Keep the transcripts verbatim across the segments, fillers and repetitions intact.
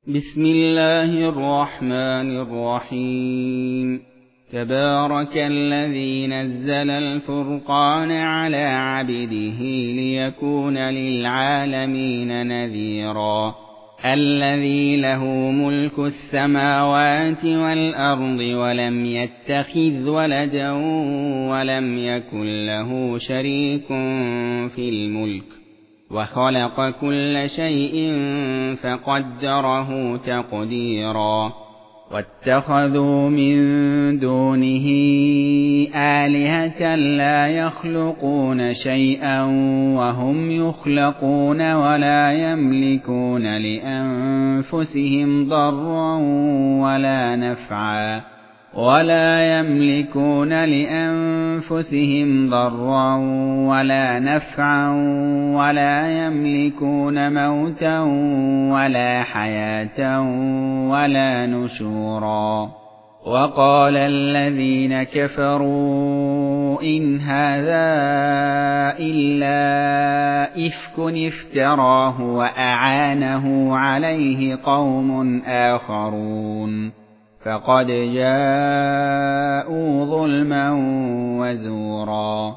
بسم الله الرحمن الرحيم. تبارك الذي نزل الفرقان على عبده ليكون للعالمين نذيرا. الذي له ملك السماوات والأرض ولم يتخذ ولدا ولم يكن له شريك في الملك وخلق كل شيء فقدره تقديرا. واتخذوا من دونه آلهة لا يخلقون شيئا وهم يخلقون ولا يملكون لأنفسهم ضرا ولا نفعا ولا يملكون لأنفسهم ضرا ولا نفعا ولا يملكون موتا ولا حياة ولا نشورا. وقال الذين كفروا إن هذا إلا إفك افتراه وأعانه عليه قوم آخرون فقد جاءوا ظلما وزورا.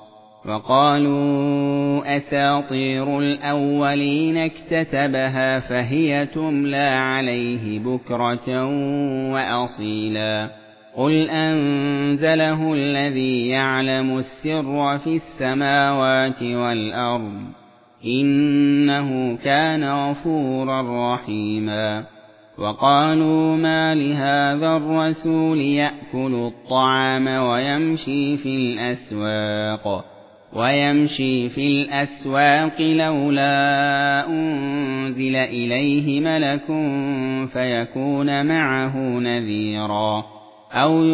وقالوا أساطير الأولين اكتتبها فهي تملى عليه بكرة وأصيلا. قل أنزله الذي يعلم السر في السماوات والأرض إنه كان غفورا رحيما. وقالوا ما لهذا الرسول يأكل الطعام ويمشي في الأسواق ويمشي في الأسواق لولا أنزل إليه ملك فيكون معه نذيرا أو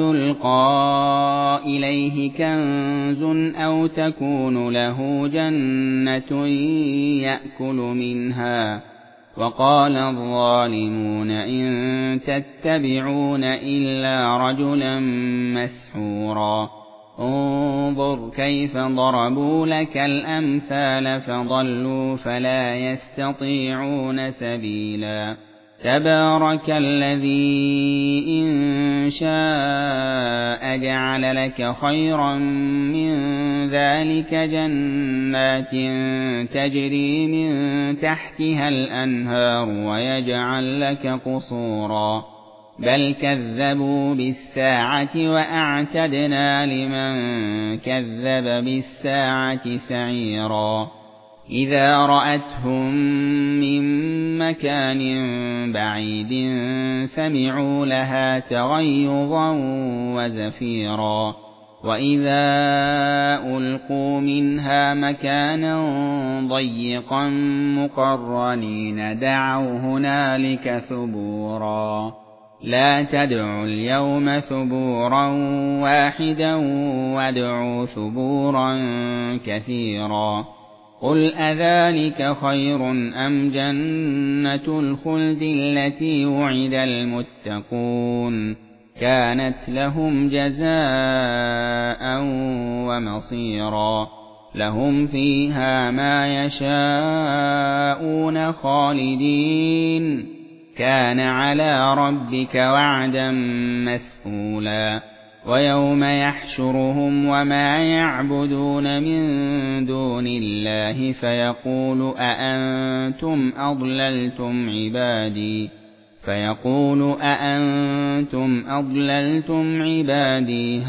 يلقى إليه كنز أو تكون له جنة يأكل منها. وقال الظالمون إن تتبعون إلا رجلا مسحورا. انظر كيف ضربوا لك الأمثال فضلوا فلا يستطيعون سبيلا. تبارك الذي إن شاء جعل لك خيرا من ذلك جنات تجري من تحتها الأنهار ويجعل لك قصورا. بل كذبوا بالساعة وأعتدنا لمن كذب بالساعة سعيرا. إذا رأتهم من مكان بعيد سمعوا لها تغيظا وزفيرا. وإذا ألقوا منها مكانا ضيقا مقرنين دعوا هنالك ثبورا. لا تدعوا اليوم ثبورا واحدا وادعوا ثبورا كثيرا. قل أذلك خير أم جنة الخلد التي وعد المتقون كانت لهم جزاء ومصيرا. لهم فيها ما يشاءون خالدين كان على ربك وعدا مسئولا. ويوم يحشرهم وما يعبدون من دون الله فيقول أأنتم أضللتم عبادي فيقول أأنتم أضللتم عبادي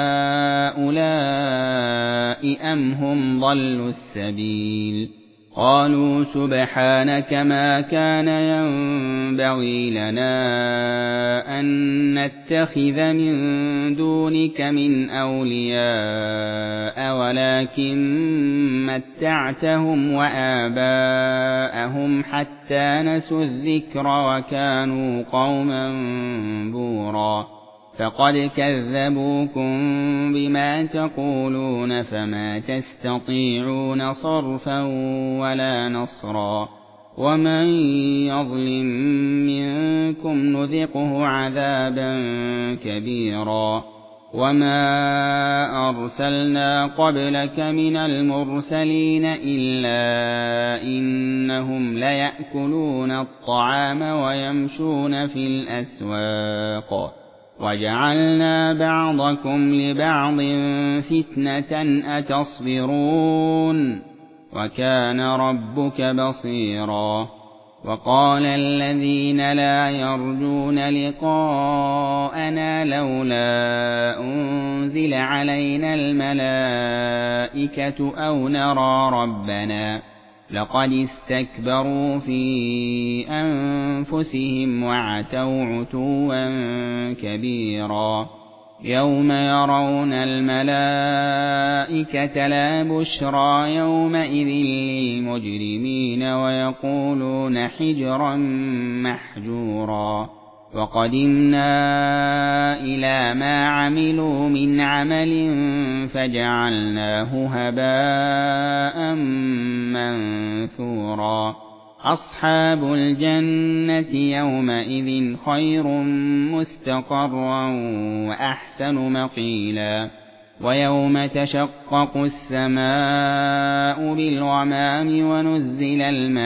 هؤلاء أم هم ضلوا السبيل. قالوا سبحانك ما كان ينبغي لنا أن نتخذ من دونك من أولياء ولكن متعتهم وآباءهم حتى نسوا الذكر وكانوا قوما بورا. فقد كذبوكم بما تقولون فما تستطيعون صرفا ولا نصرا. ومن يظلم منكم نذقه عذابا كبيرا. وما أرسلنا قبلك من المرسلين إلا إنهم ليأكلون الطعام ويمشون في الأسواق وجعلنا بعضكم لبعض فتنة أتصبرون وكان ربك بصيرا وقال الذين لا يرجون لقاءنا لولا أنزل علينا الملائكة أو نرى ربنا لقد استكبروا في أنفسهم وعتوا عتوا كبيرا يوم يرون الملائكة لا بشرى يومئذ للمجرمين ويقولون حجرا محجورا وقدمنا إلى ما عملوا من عمل فجعلناه هباء منثورا أصحاب الجنة يومئذ خير مستقرا وأحسن مقيلا ويوم تشقق السماء بالغمام ونزل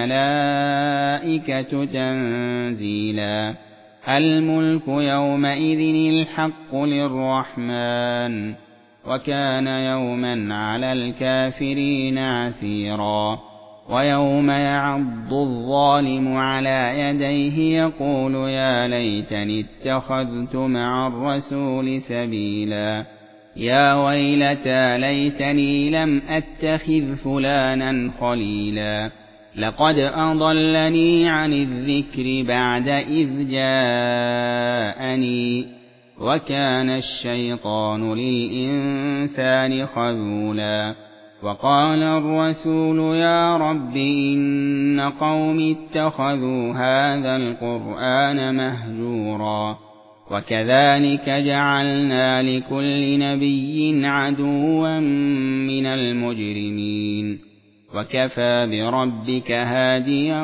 الملائكة تنزيلا الملك يومئذ الحق للرحمن وكان يوما على الكافرين عسيرا ويوم يعض الظالم على يديه يقول يا ليتني اتخذت مع الرسول سبيلا يا ويلتى ليتني لم أتخذ فلانا خليلا لقد أضلني عن الذكر بعد إذ جاءني وكان الشيطان للإنسان خذولا وقال الرسول يا رب إن قوم اتخذوا هذا القرآن مهجورا وكذلك جعلنا لكل نبي عدوا من المجرمين وكفى بربك هاديا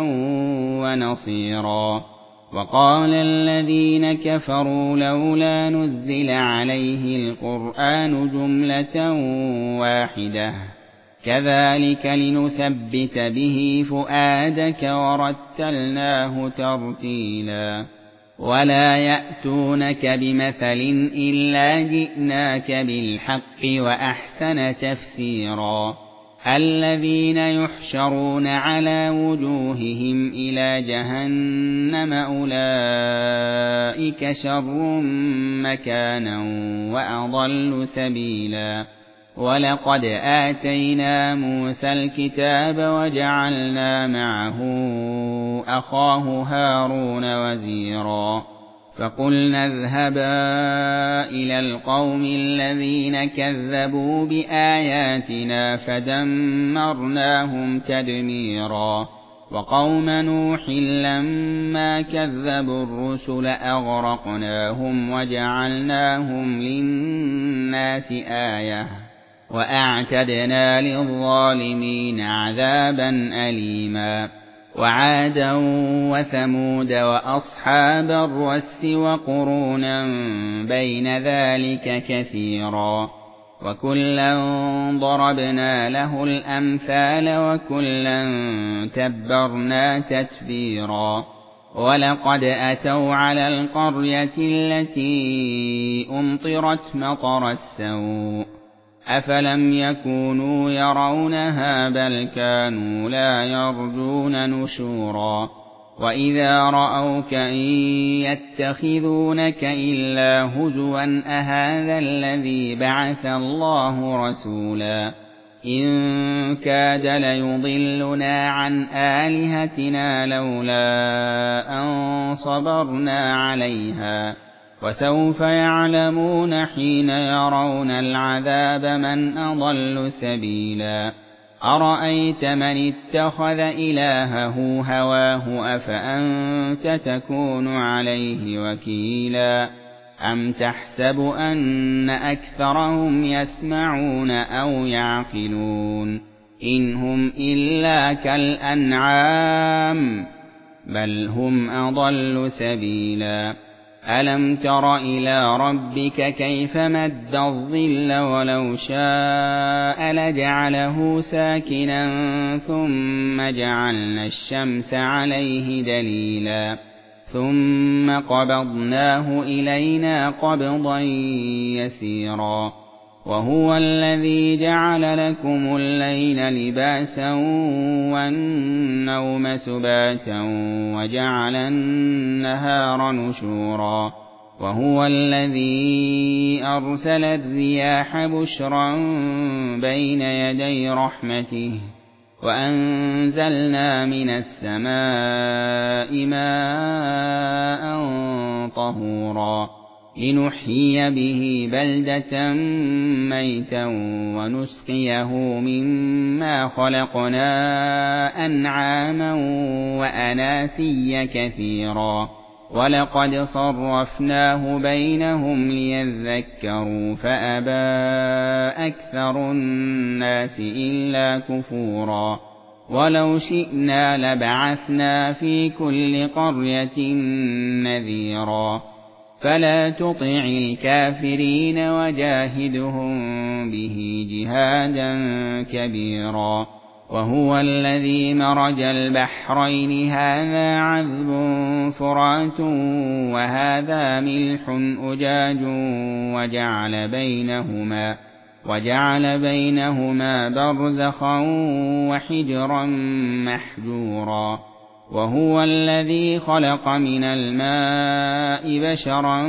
ونصيرا وقال الذين كفروا لولا نزل عليه القرآن جملة واحدة كذلك لنثبت به فؤادك ورتلناه ترتيلا ولا يأتونك بمثل إلا جئناك بالحق وأحسن تفسيرا الذين يحشرون على وجوههم إلى جهنم أولئك شر مكانا وأضل سبيلا ولقد آتينا موسى الكتاب وجعلنا معه أخاه هارون وزيرا فقلنا اذهبا إلى القوم الذين كذبوا بآياتنا فدمرناهم تدميرا وقوم نوح لما كذبوا الرسل أغرقناهم وجعلناهم للناس آية وأعتدنا للظالمين عذابا أليما وعادا وثمود وأصحاب الرس وقرونا بين ذلك كثيرا وكلا ضربنا له الأمثال وكلا تبرنا تتبيرا ولقد أتوا على القرية التي أمطرت مطر السوء أفلم يكونوا يرونها بل كانوا لا يرجون نشورا وإذا رأوك إن يتخذونك إلا هزوا أهذا الذي بعث الله رسولا إن كاد ليضلنا عن آلهتنا لولا أن صبرنا عليها وسوف يعلمون حين يرون العذاب من أضل سبيلا أرأيت من اتخذ إلهه هواه أفأنت تكون عليه وكيلا أم تحسب أن أكثرهم يسمعون أو يعقلون إن هم إلا كالأنعام بل هم أضل سبيلا ألم تر إلى ربك كيف مد الظل ولو شاء لجعله ساكنا ثم جعلنا الشمس عليه دليلا ثم قبضناه إلينا قبضا يسيرا وهو الذي جعل لكم الليل لباسا والنوم سباتا وجعل النهار نشورا وهو الذي أرسل الرياح بشرا بين يدي رحمته وأنزلنا من السماء ماء طهورا لنحيي به بلدة ميتا ونسقيه مما خلقنا أنعاما وأناسيا كثيرا ولقد صرفناه بينهم ليذكروا فأبى أكثر الناس إلا كفورا ولو شئنا لبعثنا في كل قرية نذيرا فلا تطع الكافرين وجاهدهم به جهادا كبيرا وهو الذي مرج البحرين هذا عذب فرات وهذا ملح أجاج وجعل بينهما وجعل بينهما برزخا وحجرا محجورا وهو الذي خلق من الماء بشرا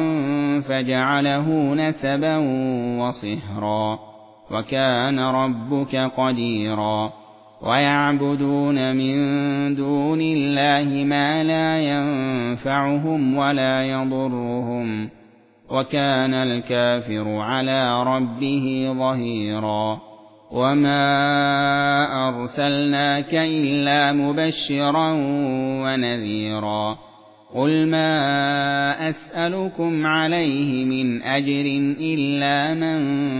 فجعله نسبا وصهرا وكان ربك قديرا ويعبدون من دون الله ما لا ينفعهم ولا يضرهم وكان الكافر على ربه ظهيرا وما أرسلناك إلا مبشرا ونذيرا قل ما أسألكم عليه من أجر إلا من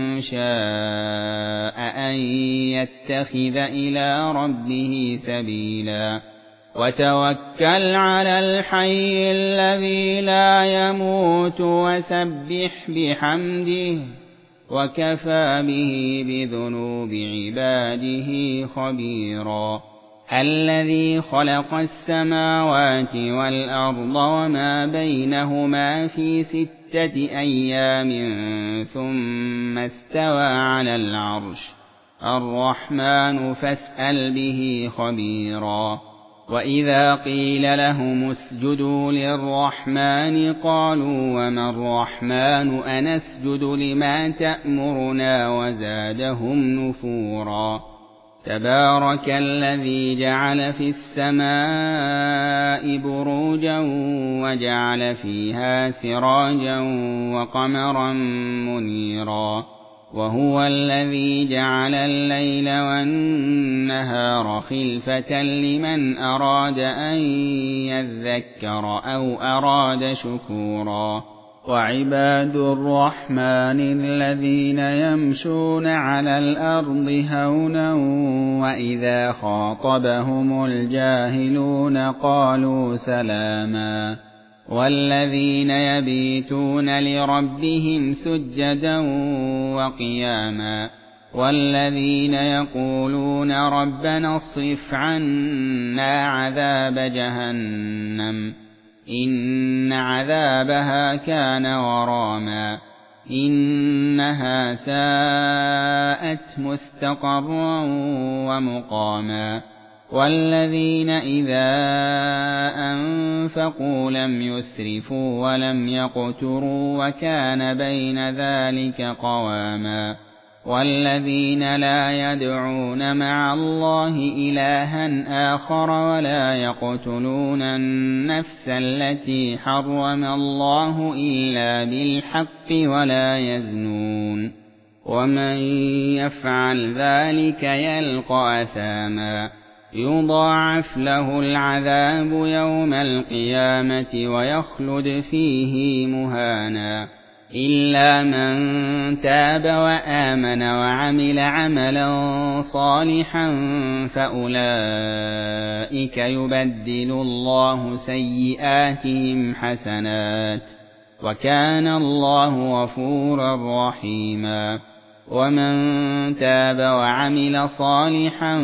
شاء أن يتخذ إلى ربه سبيلا وتوكل على الحي الذي لا يموت وسبح بحمده وكفى به بذنوب عباده خبيرا الذي خلق السماوات والأرض وما بينهما في ستة أيام ثم استوى على العرش الرحمن فاسأل به خبيرا وإذا قيل لهم اسجدوا للرحمن قالوا وما الرحمن أنسجد لما تأمرنا وزادهم نفورا تبارك الذي جعل في السماء بروجا وجعل فيها سراجا وقمرا منيرا وهو الذي جعل الليل والنهار خلفة لمن أراد أن يذكر أو أراد شكورا وعباد الرحمن الذين يمشون على الأرض هونا وإذا خاطبهم الجاهلون قالوا سلاما والذين يبيتون لربهم سجدا وقياما والذين يقولون ربنا اصرف عنا عذاب جهنم إن عذابها كان غراما إنها ساءت مستقرا ومقاما والذين إذا أنفقوا لم يسرفوا ولم يقتروا وكان بين ذلك قواما والذين لا يدعون مع الله إلها آخر ولا يقتلون النفس التي حرم الله إلا بالحق ولا يزنون ومن يفعل ذلك يلقى أثاما يضاعف له العذاب يوم القيامة ويخلد فيه مهانا إلا من تاب وآمن وعمل عملا صالحا فأولئك يبدل الله سيئاتهم حسنات وكان الله غفورا رحيما ومن تاب وعمل صالحا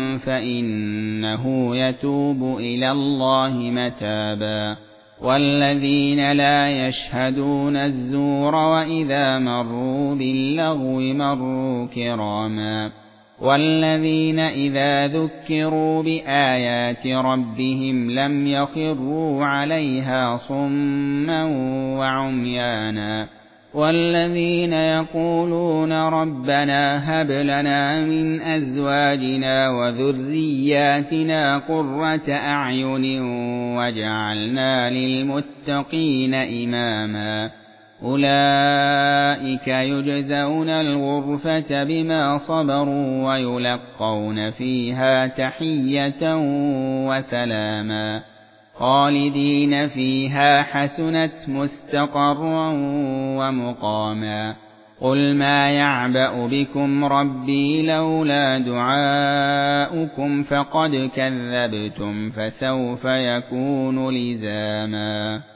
فإنه يتوب إلى الله متابا والذين لا يشهدون الزور وإذا مروا باللغو مروا كراما والذين إذا ذكروا بآيات ربهم لم يخروا عليها صما وعميانا والذين يقولون ربنا هب لنا من أزواجنا وذرياتنا قرة أعين واجعلنا للمتقين إماما أولئك يجزون الغرفة بما صبروا ويلقون فيها تحية وسلاما خالدين فيها حسنت مستقرا ومقاما قل ما يعبأ بكم ربي لولا دعاؤكم فقد كذبتم فسوف يكون لزاما.